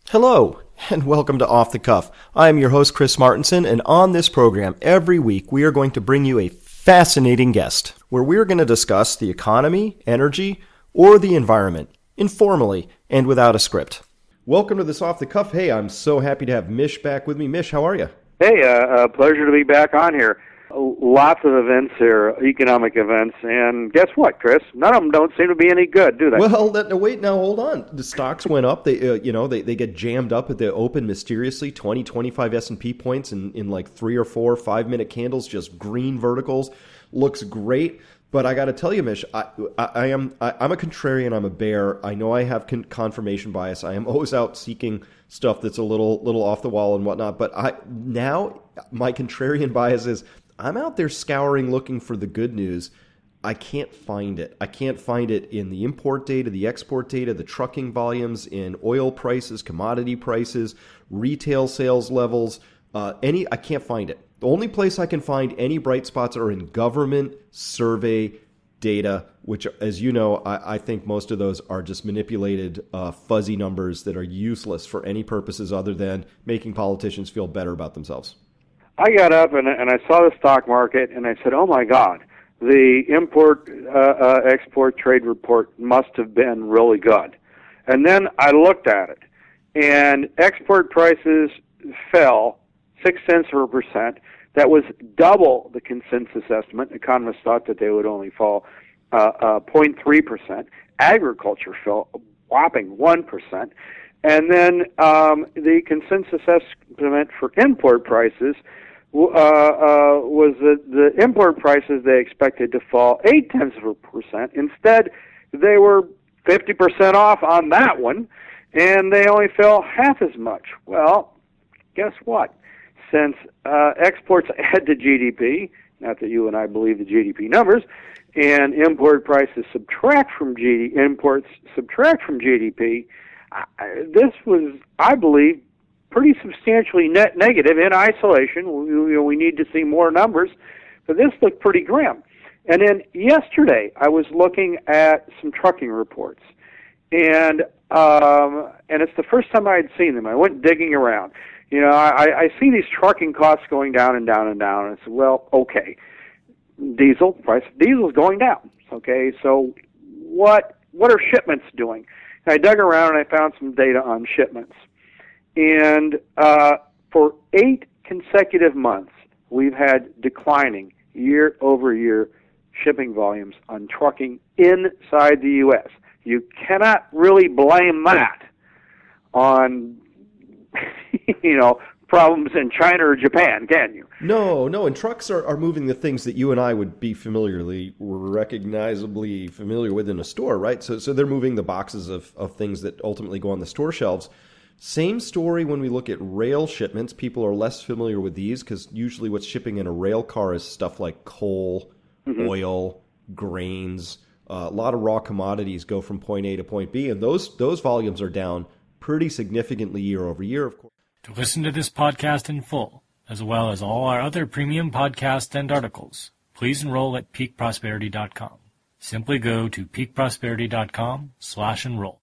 Hello, and welcome to Off the Cuff. I am your host, Chris Martinson, and on this program, every week, we are going to bring you a fascinating guest, where we are going to discuss the economy, energy, or the environment, informally and without a script. Welcome to this Off the Cuff. Hey, I'm so happy to have Mish back with me. Mish, how are you? Hey, pleasure to be back on here. Lots of events here, economic events, and guess what, Chris? None of them don't seem to be any good, do they? Well, wait, now hold on. The stocks went up. They get jammed up at the open mysteriously. 25 S&P points in like 3 or 4 5-minute candles, just green verticals. Looks great. But I got to tell you, Mish, I'm a contrarian. I'm a bear. I know I have confirmation bias. I am always out seeking stuff that's a little off the wall and whatnot. But now my contrarian bias is I'm out there scouring, looking for the good news. I can't find it. I can't find it in the import data, the export data, the trucking volumes, in oil prices, commodity prices, retail sales levels. I can't find it. The only place I can find any bright spots are in government survey data, which, as you know, I think most of those are just manipulated, fuzzy numbers that are useless for any purposes other than making politicians feel better about themselves. I got up and I saw the stock market, and I said, oh, my God, the import-export trade report must have been really good. And then I looked at it, and export prices fell 0.6%. That was double the consensus estimate. Economists thought that they would only fall 0.3%. Agriculture fell a whopping 1%. And then the consensus estimate for import prices was that the import prices they expected to fall 0.8%. Instead, they were 50% off on that one, and they only fell half as much. Well, guess what? Since exports add to GDP, not that you and I believe the GDP numbers, and import prices subtract from imports subtract from GDP, this was, I believe, pretty substantially net negative in isolation. We need to see more numbers, but this looked pretty grim. And then yesterday, I was looking at some trucking reports, and it's the first time I had seen them. I went digging around. You know, I see these trucking costs going down and down and down, and I said, well, okay, price of diesel is going down. Okay, so what are shipments doing? And I dug around and I found some data on shipments. And for 8 consecutive months, we've had declining year-over-year shipping volumes on trucking inside the U.S. You cannot really blame that on, problems in China or Japan, can you? No, and trucks are moving the things that you and I would be recognizably familiar with in a store, right? So they're moving the boxes of things that ultimately go on the store shelves. Same story when we look at rail shipments. People are less familiar with these because usually what's shipping in a rail car is stuff like coal, oil, grains. A lot of raw commodities go from point A to point B, and those volumes are down pretty significantly year over year, of course. To listen to this podcast in full, as well as all our other premium podcasts and articles, please enroll at peakprosperity.com. Simply go to peakprosperity.com/enroll.